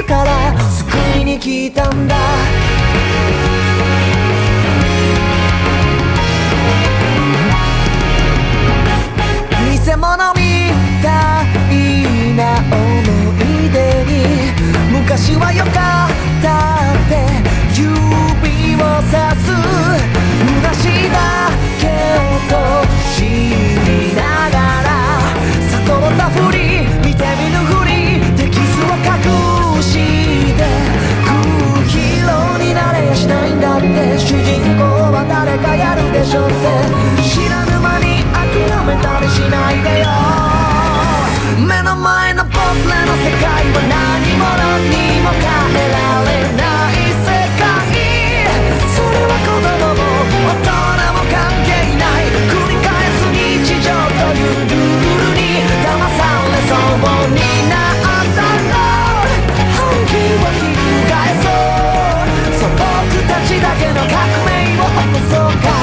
から救いに来たんだ。偽物みたいな思い出に昔は良かったって指をさす虚しいだけと知りながら悟ったふり見て見ぬふりで傷を隠して空ヒーローになれやしないんだって。主人公は誰かやるでしょって知らぬ間に諦めたりしないでよ。目の前の僕らの世界は何者にも変えられない世界。それは子供も大人も関係ない繰り返す日常というルールに騙されそうになったら本気を翻そう。そう僕たちだけの革命を起こそうか。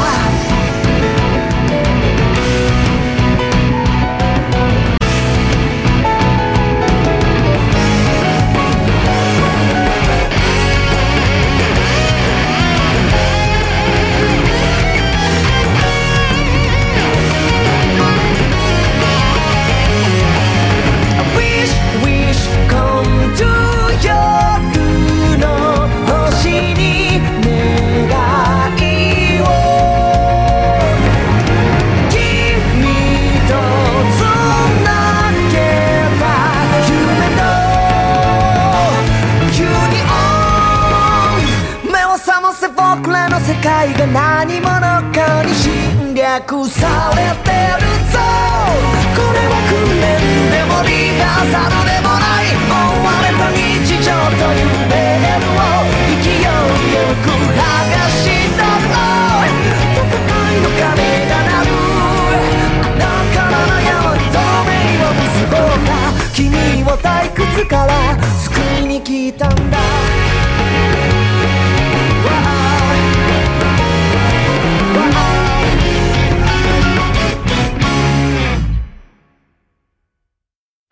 僕らの世界が何者かに侵略されてるぞ。これは